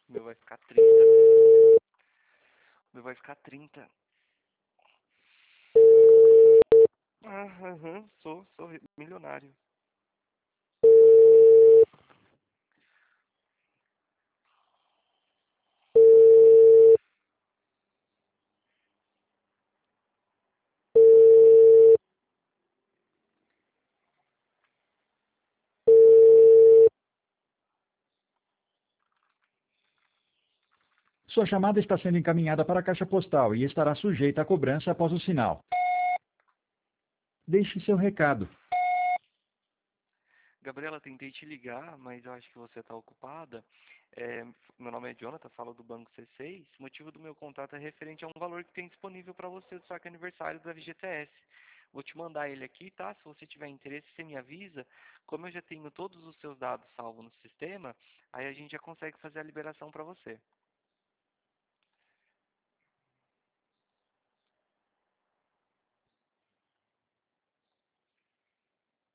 O meu vai ficar 30. O meu vai ficar 30. Ah, aham, sou milionário. Sua chamada está sendo encaminhada para a caixa postal e estará sujeita a cobrança após o sinal. Deixe seu recado. Gabriela, tentei te ligar, mas eu acho que você está ocupada. É, meu nome é Jonathan, falo do Banco C6. O motivo do meu contato é referente a um valor que tem disponível para você do saque aniversário da FGTS. Vou te mandar ele aqui, tá? Se você tiver interesse, você me avisa. Como eu já tenho todos os seus dados salvos no sistema, aí a gente já consegue fazer a liberação para você.